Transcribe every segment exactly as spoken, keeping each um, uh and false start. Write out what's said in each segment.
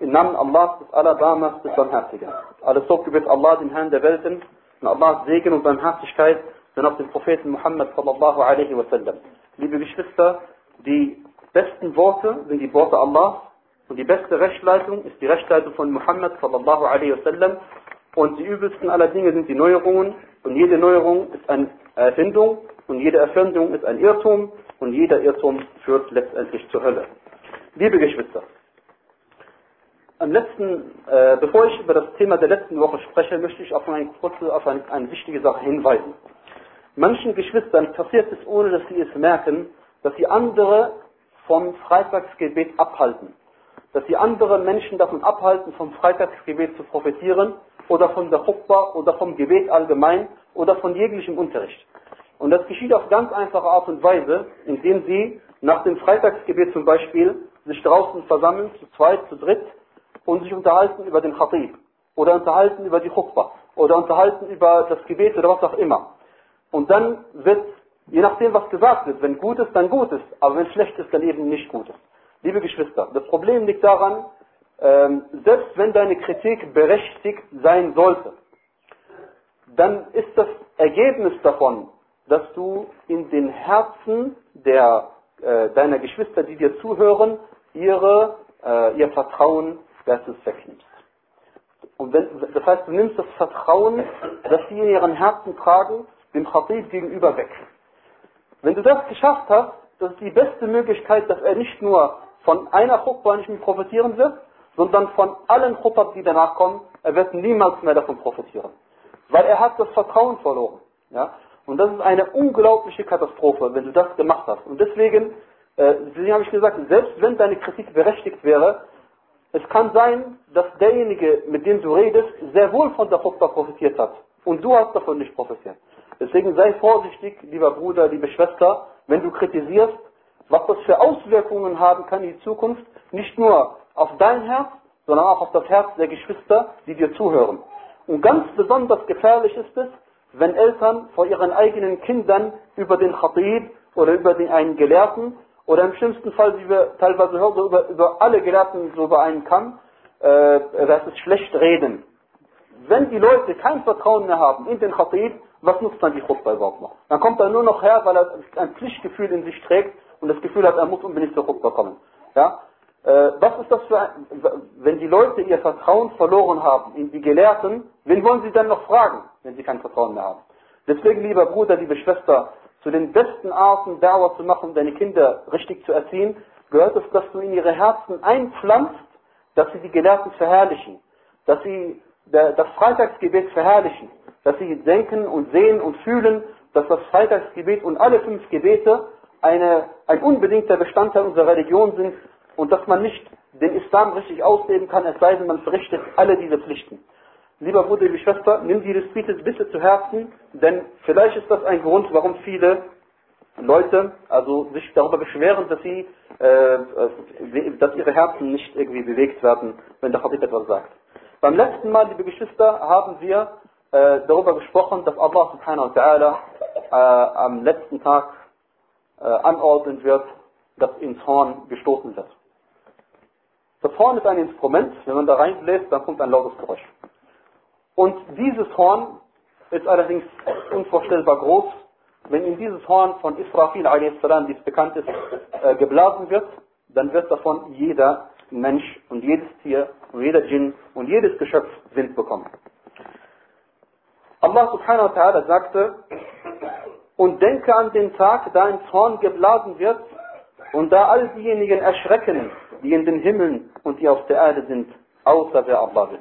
Im Namen Allahs des Allerbarmers, des Barmherzigen. Alles Lob gebührt Allah, den Herrn der Welten, und Allahs Segen und Barmherzigkeit sind auf den Propheten Muhammad sallallahu alaihi wasallam. Liebe Geschwister, die besten Worte sind die Worte Allahs und die beste Rechtsleitung ist die Rechtsleitung von Muhammad sallallahu alaihi wasallam und die übelsten aller Dinge sind die Neuerungen und jede Neuerung ist eine Erfindung und jede Erfindung ist ein Irrtum und jeder Irrtum führt letztendlich zur Hölle. Liebe Geschwister, am letzten, äh, bevor ich über das Thema der letzten Woche spreche, möchte ich auf eine kurze, auf eine, eine wichtige Sache hinweisen. Manchen Geschwistern passiert es, ohne dass sie es merken, dass sie andere vom Freitagsgebet abhalten. Dass sie andere Menschen davon abhalten, vom Freitagsgebet zu profitieren oder von der Khutbah oder vom Gebet allgemein oder von jeglichem Unterricht. Und das geschieht auf ganz einfache Art und Weise, indem sie nach dem Freitagsgebet zum Beispiel sich draußen versammeln, zu zweit, zu dritt, und sich unterhalten über den Khatib oder unterhalten über die Khutbah oder unterhalten über das Gebet oder was auch immer. Und dann wird, je nachdem was gesagt wird, wenn gut ist, dann gut ist, aber wenn schlecht ist, dann eben nicht gut ist. Liebe Geschwister, das Problem liegt daran, ähm, selbst wenn deine Kritik berechtigt sein sollte, dann ist das Ergebnis davon, dass du in den Herzen der, äh, deiner Geschwister, die dir zuhören, ihre, äh, ihr Vertrauen wegnimmst. Und wenn, das heißt, du nimmst das Vertrauen, das sie in ihren Herzen tragen, dem Khatib gegenüber weg. Wenn du das geschafft hast, das ist die beste Möglichkeit, dass er nicht nur von einer Khutbah nicht mehr profitieren wird, sondern von allen Khutbah, die danach kommen, er wird niemals mehr davon profitieren. Weil er hat das Vertrauen verloren. Ja? Und das ist eine unglaubliche Katastrophe, wenn du das gemacht hast. Und deswegen, äh, deswegen habe ich gesagt, selbst wenn deine Kritik berechtigt wäre, es kann sein, dass derjenige, mit dem du redest, sehr wohl von der Khutbah profitiert hat. Und du hast davon nicht profitiert. Deswegen sei vorsichtig, lieber Bruder, liebe Schwester, wenn du kritisierst, was das für Auswirkungen haben kann in die Zukunft, nicht nur auf dein Herz, sondern auch auf das Herz der Geschwister, die dir zuhören. Und ganz besonders gefährlich ist es, wenn Eltern vor ihren eigenen Kindern über den Khatib oder über den einen Gelehrten oder im schlimmsten Fall, wie wir teilweise hören, so über, über alle Gelehrten so über einen Kamm, äh, das ist schlecht reden. Wenn die Leute kein Vertrauen mehr haben in den Khatib, was nutzt dann die Khutbah überhaupt noch? Dann kommt er nur noch her, weil er ein Pflichtgefühl in sich trägt und das Gefühl hat, er muss unbedingt zur Khutbah kommen. Ja? Äh, was ist das für ein, wenn die Leute ihr Vertrauen verloren haben in die Gelehrten, wen wollen sie dann noch fragen, wenn sie kein Vertrauen mehr haben? Deswegen, lieber Bruder, liebe Schwester, zu den besten Arten, Da'wah zu machen, deine Kinder richtig zu erziehen, gehört es, dass du in ihre Herzen einpflanzt, dass sie die Gelehrten verherrlichen, dass sie das Freitagsgebet verherrlichen, dass sie denken und sehen und fühlen, dass das Freitagsgebet und alle fünf Gebete eine, ein unbedingter Bestandteil unserer Religion sind und dass man nicht den Islam richtig ausleben kann, es sei denn, man verrichtet alle diese Pflichten. Lieber Bruder, liebe Schwester, nimm dieses bitte, bitte zu Herzen, denn vielleicht ist das ein Grund, warum viele Leute also sich darüber beschweren, dass sie, äh, dass ihre Herzen nicht irgendwie bewegt werden, wenn der Khatib etwas sagt. Beim letzten Mal, liebe Geschwister, haben wir äh, darüber gesprochen, dass Allah subhanahu wa ta'ala äh, am letzten Tag äh, anordnen wird, dass ins Horn gestoßen wird. Das Horn ist ein Instrument, wenn man da reinbläst, dann kommt ein lautes Geräusch. Und dieses Horn ist allerdings unvorstellbar groß. Wenn in dieses Horn von Israfil a s, wie es bekannt ist, äh, geblasen wird, dann wird davon jeder Mensch und jedes Tier und jeder Djinn und jedes Geschöpf Wind bekommen. Allah subhanahu wa ta'ala sagte, und denke an den Tag, da ins Horn geblasen wird und da all diejenigen erschrecken, die in den Himmeln und die auf der Erde sind, außer wer Allah will.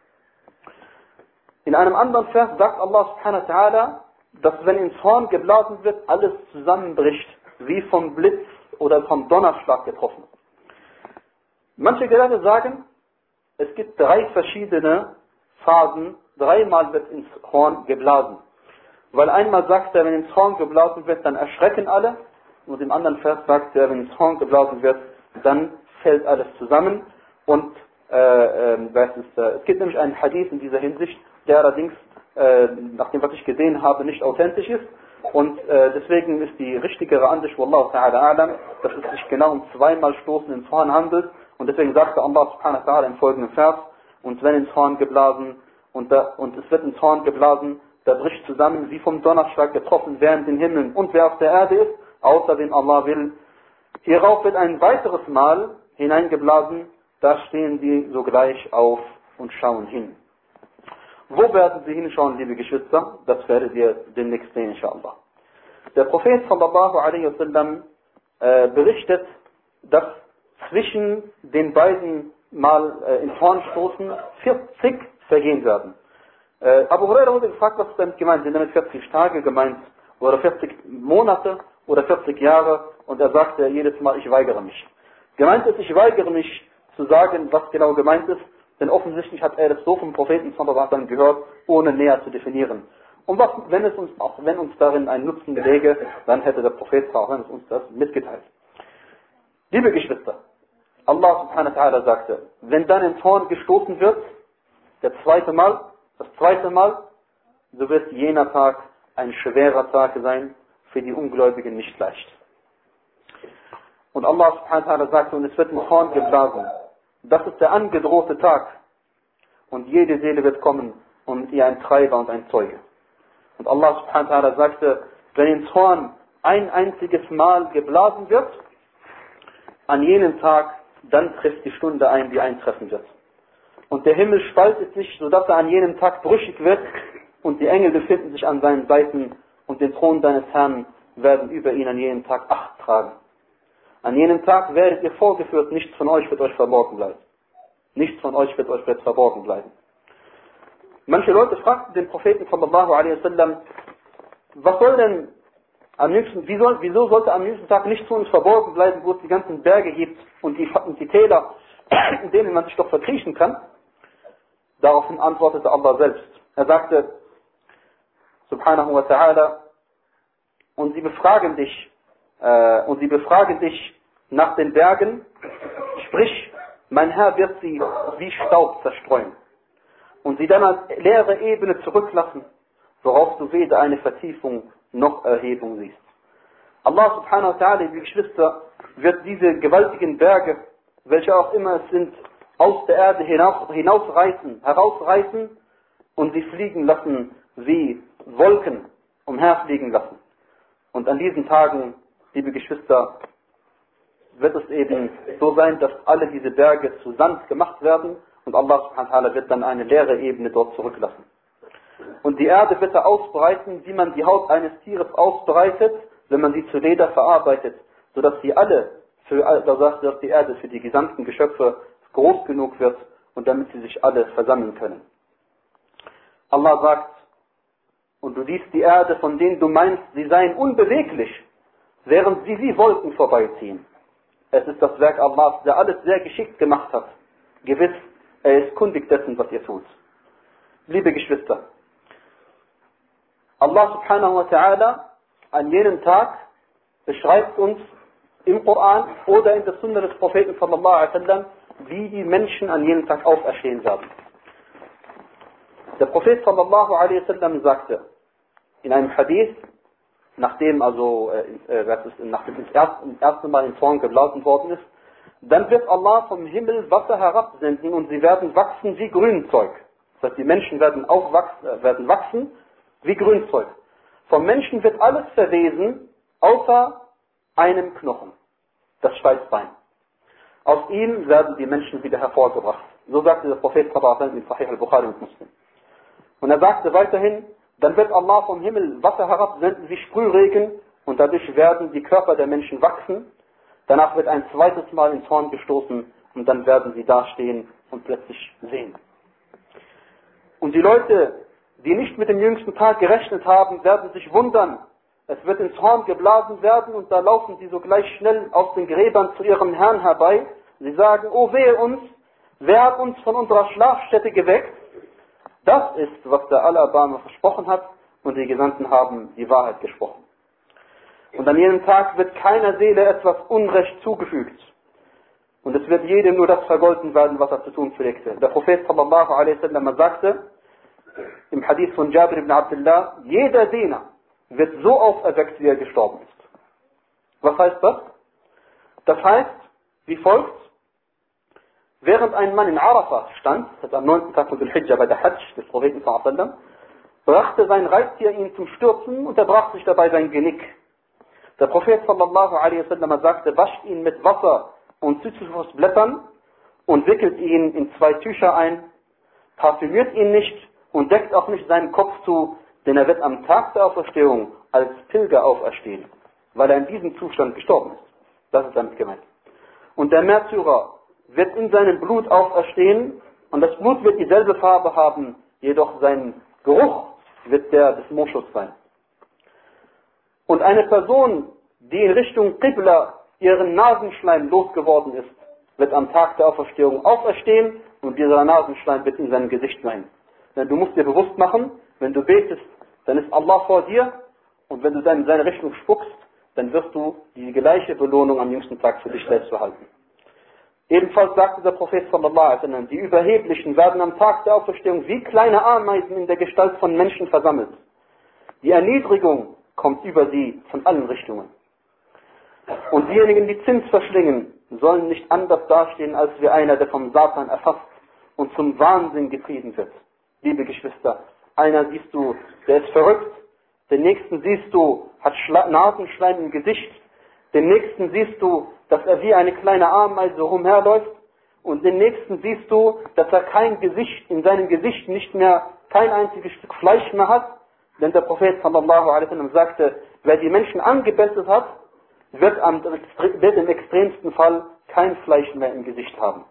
In einem anderen Vers sagt Allah subhanahu wa ta'ala, dass wenn ins Horn geblasen wird, alles zusammenbricht, wie vom Blitz oder vom Donnerschlag getroffen. Manche Gelehrte sagen, es gibt drei verschiedene Phasen, dreimal wird ins Horn geblasen. Weil einmal sagt er, wenn ins Horn geblasen wird, dann erschrecken alle. Und im anderen Vers sagt er, wenn ins Horn geblasen wird, dann fällt alles zusammen. Und äh, äh, es, ist, äh, es gibt nämlich einen Hadith in dieser Hinsicht, der allerdings, äh, nach dem was ich gesehen habe, nicht authentisch ist. Und äh, deswegen ist die richtigere Ansicht, Wallahu ta'ala a'lam, dass es sich genau um zweimal Stoßen ins Horn handelt. Und deswegen sagte Allah subhanahu wa ta'ala im folgenden Vers, und wenn ins Horn geblasen, und, da, und es wird ins Horn geblasen, da bricht zusammen, wie vom Donnerschlag getroffen, wer in den Himmeln und wer auf der Erde ist, außer wen Allah will. Hierauf wird ein weiteres Mal hineingeblasen, da stehen die sogleich auf und schauen hin. Wo werden sie hinschauen, liebe Geschwister? Das werdet ihr demnächst sehen, inshallah. Der Prophet sallallahu alaihi wasallam äh, berichtet, dass zwischen den beiden Mal äh, ins Horn stoßen vierzig vergehen werden. Äh, Abu Huraira wurde gefragt, was ist damit gemeint? Sind damit vierzig Tage gemeint? Oder vierzig Monate? Oder vierzig Jahre? Und er sagte jedes Mal, ich weigere mich. Gemeint ist, ich weigere mich zu sagen, was genau gemeint ist, denn offensichtlich hat er das so vom Propheten sallallahu alaihi wasallam gehört, ohne näher zu definieren. Und was, wenn es uns auch, wenn uns darin ein Nutzen läge, dann hätte der Prophet sallallahu alaihi wasallam uns das mitgeteilt. Liebe Geschwister, Allah subhanahu wa ta'ala sagte, wenn dann ins Horn gestoßen wird, der zweite Mal, das zweite Mal, so wird jener Tag ein schwerer Tag sein, für die Ungläubigen nicht leicht. Und Allah subhanahu wa ta'ala sagte, und es wird ins Horn geblasen. Das ist der angedrohte Tag. Und jede Seele wird kommen und mit ihr ein Treiber und ein Zeuge. Und Allah subhanahu wa ta'ala sagte, wenn ins Horn ein einziges Mal geblasen wird, an jenem Tag, dann trifft die Stunde ein, die eintreffen wird. Und der Himmel spaltet sich, sodass er an jenem Tag brüchig wird, und die Engel befinden sich an seinen Seiten, und den Thron deines Herrn werden über ihn an jenem Tag Acht tragen. An jenem Tag werdet ihr vorgeführt, nichts von euch wird euch verborgen bleiben. Nichts von euch wird euch wird verborgen bleiben. Manche Leute fragten den Propheten sallallahu alaihi wasallam, was soll denn am jüngsten, wie soll, wieso sollte am jüngsten Tag nichts von uns verborgen bleiben, wo es die ganzen Berge gibt und die, und die Täler, in denen man sich doch verkriechen kann? Daraufhin antwortete Allah selbst. Er sagte, subhanahu wa ta'ala, und sie befragen dich, äh, und sie befragen dich nach den Bergen, sprich, mein Herr wird sie wie Staub zerstreuen und sie dann als leere Ebene zurücklassen, worauf du weder eine Vertiefung noch Erhebung siehst. Allah subhanahu wa ta'ala, liebe Geschwister, wird diese gewaltigen Berge, welche auch immer es sind, aus der Erde hinaus, hinausreißen, herausreißen und sie fliegen lassen wie Wolken umherfliegen lassen. Und an diesen Tagen, liebe Geschwister, wird es eben so sein, dass alle diese Berge zu Sand gemacht werden und Allah subhanahu wa ta'ala wird dann eine leere Ebene dort zurücklassen. Und die Erde wird er ausbreiten, wie man die Haut eines Tieres ausbreitet, wenn man sie zu Leder verarbeitet, sodass sie alle, für, dass die Erde für die gesamten Geschöpfe groß genug wird und damit sie sich alle versammeln können. Allah sagt, und du siehst die Erde, von denen du meinst, sie seien unbeweglich, während sie wie Wolken vorbeiziehen. Es ist das Werk Allahs, der alles sehr geschickt gemacht hat. Gewiss, er ist kundig dessen, was ihr tut. Liebe Geschwister, Allah subhanahu wa ta'ala an jenem Tag beschreibt uns im Koran oder in der Sunna des Propheten sallallahu alaihi wasallam, wie die Menschen an jenem Tag auferstehen werden. Der Prophet sallallahu alaihi wasallam sagte in einem Hadith, nachdem also äh, nachdem das erste, erste Mal ins Horn geblasen worden ist, dann wird Allah vom Himmel Wasser herabsenden und sie werden wachsen wie Grünzeug. Das heißt, die Menschen werden auch wachsen, werden wachsen wie Grünzeug. Vom Menschen wird alles verwesen, außer einem Knochen, das Steißbein. Aus ihm werden die Menschen wieder hervorgebracht. So sagte der Prophet sallallahu alaihi wasallam in Sahih al-Bukhari und Muslim. Und er sagte weiterhin, dann wird Allah vom Himmel Wasser herabsenden wie Sprühregen und dadurch werden die Körper der Menschen wachsen. Danach wird ein zweites Mal ins Horn gestoßen und dann werden sie dastehen und plötzlich sehen. Und die Leute, die nicht mit dem jüngsten Tag gerechnet haben, werden sich wundern. Es wird ins Horn geblasen werden und da laufen sie sogleich schnell aus den Gräbern zu ihrem Herrn herbei. Sie sagen, oh wehe uns, wer hat uns von unserer Schlafstätte geweckt? Das ist, was der Allerbarmer versprochen hat und die Gesandten haben die Wahrheit gesprochen. Und an jenem Tag wird keiner Seele etwas Unrecht zugefügt. Und es wird jedem nur das vergolten werden, was er zu tun pflegte. Der Prophet sallallahu alaihi wasallam sagte, im Hadith von Jabir ibn Abdullah, jeder Diener wird so auferweckt, wie er gestorben ist. Was heißt das? Das heißt, wie folgt, während ein Mann in Arafah stand, das am neunten Tag von Dhul-Hijjah bei der Hajj des Propheten sallallahu alaihi wasallam, brachte sein Reittier ihn zum Stürzen und er brach sich dabei sein Genick. Der Prophet sallallahu alaihi wasallam sagte, wascht ihn mit Wasser und Zitrusblättern und wickelt ihn in zwei Tücher ein, parfümiert ihn nicht und deckt auch nicht seinen Kopf zu, denn er wird am Tag der Auferstehung als Pilger auferstehen, weil er in diesem Zustand gestorben ist. Das ist damit gemeint. Und der Märtyrer wird in seinem Blut auferstehen und das Blut wird dieselbe Farbe haben, jedoch sein Geruch wird der des Moschus sein. Und eine Person, die in Richtung Qibla ihren Nasenschleim losgeworden ist, wird am Tag der Auferstehung auferstehen und dieser Nasenschleim wird in seinem Gesicht sein. Denn du musst dir bewusst machen, wenn du betest, dann ist Allah vor dir und wenn du dann in seine Richtung spuckst, dann wirst du die gleiche Belohnung am jüngsten Tag für dich selbst behalten. Ebenfalls sagte der Prophet sallallahu alaihi wasallam, die Überheblichen werden am Tag der Auferstehung wie kleine Ameisen in der Gestalt von Menschen versammelt. Die Erniedrigung kommt über sie von allen Richtungen. Und diejenigen, die Zins verschlingen, sollen nicht anders dastehen, als wie einer, der vom Satan erfasst und zum Wahnsinn getrieben wird. Liebe Geschwister, einer siehst du, der ist verrückt, den nächsten siehst du, hat Schla- Nasenschleim im Gesicht, den nächsten siehst du, dass er wie eine kleine Ameise rumherläuft und den nächsten siehst du, dass er kein Gesicht, in seinem Gesicht nicht mehr, kein einziges Stück Fleisch mehr hat, denn der Prophet sallallahu alaihi wasallam sagte, wer die Menschen angebettet hat, wird, am, wird im extremsten Fall kein Fleisch mehr im Gesicht haben.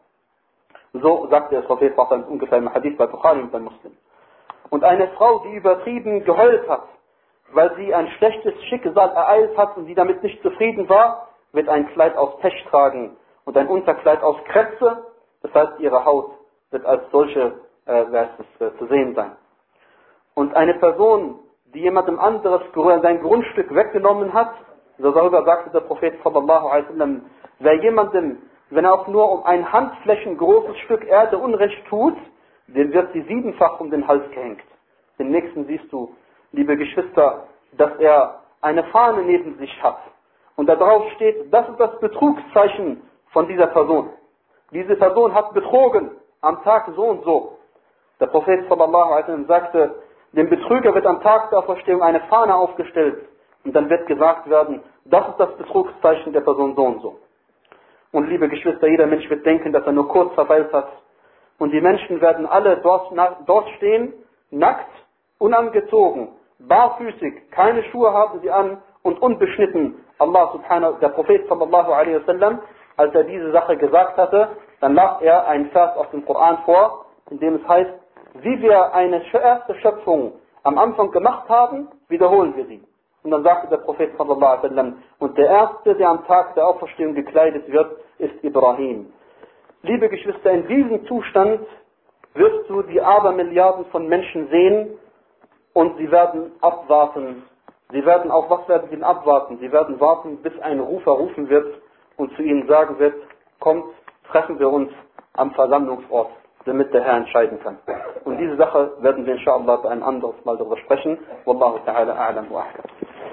So sagte der Prophet ungefähr im Hadith bei Bukhari und bei Muslim. Und eine Frau, die übertrieben geheult hat, weil sie ein schlechtes Schicksal ereilt hat und die damit nicht zufrieden war, wird ein Kleid aus Pech tragen und ein Unterkleid aus Krebse. Das heißt, ihre Haut wird als solche äh, es, äh, zu sehen sein. Und eine Person, die jemandem anderes sein Grundstück weggenommen hat, so darüber sagte der Prophet sallallahu alaihi wasallam, wer jemandem, wenn er auch nur um ein Handflächen großes Stück Erde Unrecht tut, dem wird sie siebenfach um den Hals gehängt. Den nächsten siehst du, liebe Geschwister, dass er eine Fahne neben sich hat. Und da drauf steht, das ist das Betrugszeichen von dieser Person. Diese Person hat betrogen am Tag so und so. Der Prophet sallallahu alaihi wasallam sagte, dem Betrüger wird am Tag der Auferstehung eine Fahne aufgestellt und dann wird gesagt werden, das ist das Betrugszeichen der Person so und so. Und liebe Geschwister, jeder Mensch wird denken, dass er nur kurz verweilt hat. Und die Menschen werden alle dort, dort stehen, nackt, unangezogen, barfüßig, keine Schuhe haben sie an und unbeschnitten. Allah subhanahu, der Prophet sallallahu alaihi wasallam, als er diese Sache gesagt hatte, dann las er einen Vers aus dem Koran vor, in dem es heißt, wie wir eine erste Schöpfung am Anfang gemacht haben, wiederholen wir sie. Und dann sagte der Prophet sallallahu alaihi wasallam, und der Erste, der am Tag der Auferstehung gekleidet wird, ist Ibrahim. Liebe Geschwister, in diesem Zustand wirst du die Abermilliarden von Menschen sehen und sie werden abwarten. Sie werden auf was werden sie abwarten? Sie werden warten, bis ein Rufer rufen wird und zu ihnen sagen wird, kommt, treffen wir uns am Versammlungsort, damit der Herr entscheiden kann. Und diese Sache werden wir inshallah ein anderes Mal darüber sprechen. Wallahu ta'ala a'lam wa ahkam.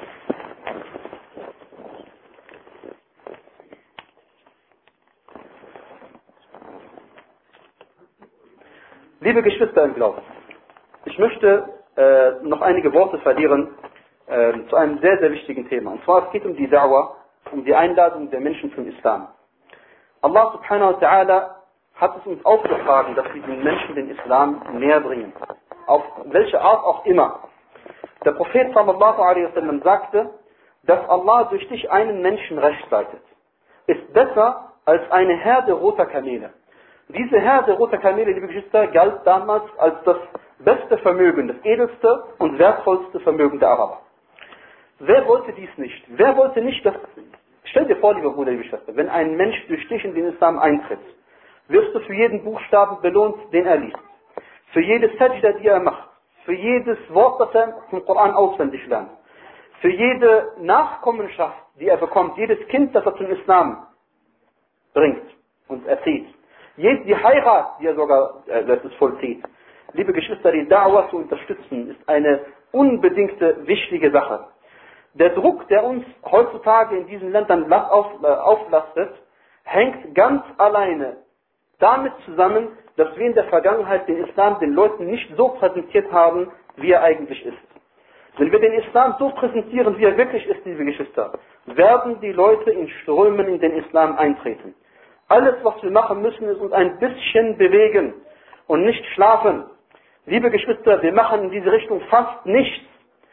Liebe Geschwister im Glauben, ich möchte äh, noch einige Worte verlieren äh, zu einem sehr, sehr wichtigen Thema. Und zwar es geht um die Da'wah, um die Einladung der Menschen zum Islam. Allah subhanahu wa ta'ala hat es uns aufgetragen, dass wir den Menschen den Islam näher bringen. Auf welche Art auch immer. Der Prophet sallallahu alaihi wasallam sagte, dass Allah durch dich einen Menschen recht leitet, ist besser als eine Herde roter Kamele. Diese Herde roter Kamele, liebe Geschwister, galt damals als das beste Vermögen, das edelste und wertvollste Vermögen der Araber. Wer wollte dies nicht? Wer wollte nicht, dass... Stell dir vor, lieber Bruder, liebe Schwester, wenn ein Mensch durch dich in den Islam eintritt, wirst du für jeden Buchstaben belohnt, den er liest. Für jede Sajda, die er macht. Für jedes Wort, das er vom Koran auswendig lernt. Für jede Nachkommenschaft, die er bekommt. Jedes Kind, das er zum Islam bringt und erzieht. Die Heirat, die er sogar äh, das ist vollzieht. Liebe Geschwister, die Da'wah zu unterstützen, ist eine unbedingte, wichtige Sache. Der Druck, der uns heutzutage in diesen Ländern auf, äh, auflastet, hängt ganz alleine damit zusammen, dass wir in der Vergangenheit den Islam den Leuten nicht so präsentiert haben, wie er eigentlich ist. Wenn wir den Islam so präsentieren, wie er wirklich ist, liebe Geschwister, werden die Leute in Strömen in den Islam eintreten. Alles, was wir machen müssen, ist uns ein bisschen bewegen und nicht schlafen. Liebe Geschwister, wir machen in diese Richtung fast nichts.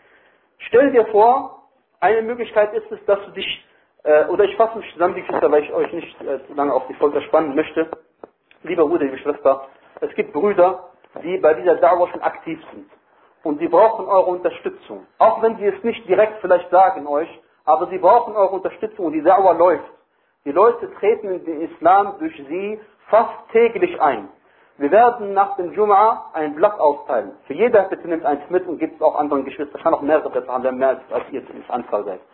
Stell dir vor, eine Möglichkeit ist es, dass du dich, äh, oder ich fasse mich zusammen, die Geschwister, weil ich euch nicht äh, zu lange auf die Folter spannen möchte. Lieber Bruder, liebe Schwester, es gibt Brüder, die bei dieser Da'wah schon aktiv sind. Und sie brauchen eure Unterstützung. Auch wenn sie es nicht direkt vielleicht sagen euch, aber sie brauchen eure Unterstützung und die Da'wah läuft. Die Leute treten in den Islam durch sie fast täglich ein. Wir werden nach dem Jum'a ein Blatt austeilen. Für jeder bitte nimmt eins mit und gibt es auch anderen Geschwistern. Ich kann auch mehrere Blätter haben, mehr als ihr in der Anzahl seid.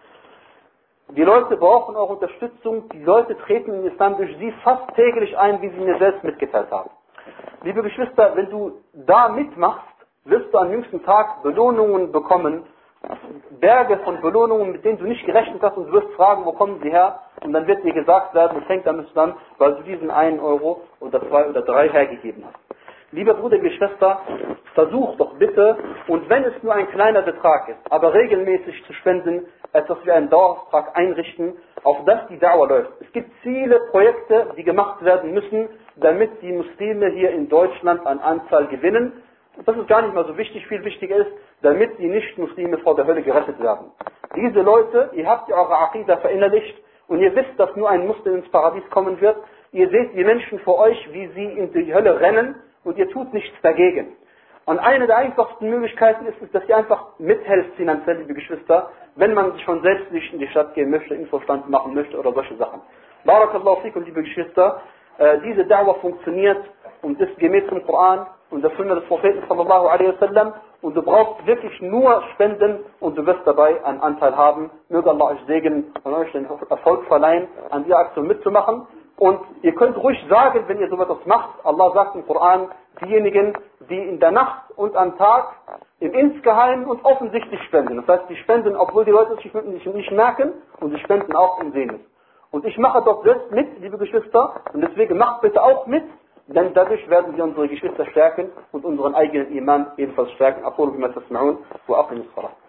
Die Leute brauchen eure Unterstützung. Die Leute treten in den Islam durch sie fast täglich ein, wie sie mir selbst mitgeteilt haben. Liebe Geschwister, wenn du da mitmachst, wirst du am jüngsten Tag Belohnungen bekommen, Berge von Belohnungen, mit denen du nicht gerechnet hast, und du wirst fragen, wo kommen sie her? Und dann wird dir gesagt werden, es hängt damit zusammen, weil du diesen einen Euro oder zwei oder drei hergegeben hast. Lieber Bruder, liebe Schwester, versuch doch bitte, und wenn es nur ein kleiner Betrag ist, aber regelmäßig zu spenden, etwas wie einen Dauerauftrag einrichten, auf das die Da'wah läuft. Es gibt viele Projekte, die gemacht werden müssen, damit die Muslime hier in Deutschland an Anzahl gewinnen. Das ist gar nicht mal so wichtig, viel wichtiger ist, damit die Nicht-Muslime vor der Hölle gerettet werden. Diese Leute, ihr habt ja eure Aqidah verinnerlicht und ihr wisst, dass nur ein Muslim ins Paradies kommen wird. Ihr seht die Menschen vor euch, wie sie in die Hölle rennen und ihr tut nichts dagegen. Und eine der einfachsten Möglichkeiten ist es, dass ihr einfach mithelft finanziell, liebe Geschwister, wenn man sich von selbst nicht in die Stadt gehen möchte, Infostand machen möchte oder solche Sachen. Barakallahu fikum, liebe Geschwister, äh, diese Da'wah funktioniert und ist gemäß dem Koran und der Sunna des Propheten sallallahu alaihi wasallam, und du brauchst wirklich nur spenden und du wirst dabei einen Anteil haben. Möge Allah euch segnen und euch den Erfolg verleihen, an dieser Aktion mitzumachen. Und ihr könnt ruhig sagen, wenn ihr sowas macht, Allah sagt im Koran, diejenigen, die in der Nacht und am Tag im Insgeheimen und offensichtlich spenden. Das heißt, die spenden, obwohl die Leute sich nicht merken, und sie spenden auch im Sehnen. Und ich mache dort selbst mit, liebe Geschwister, und deswegen macht bitte auch mit, denn dadurch werden wir unsere Geschwister stärken und unseren eigenen Iman ebenfalls stärken. أقول بما تسمعون وأقم الصلاة.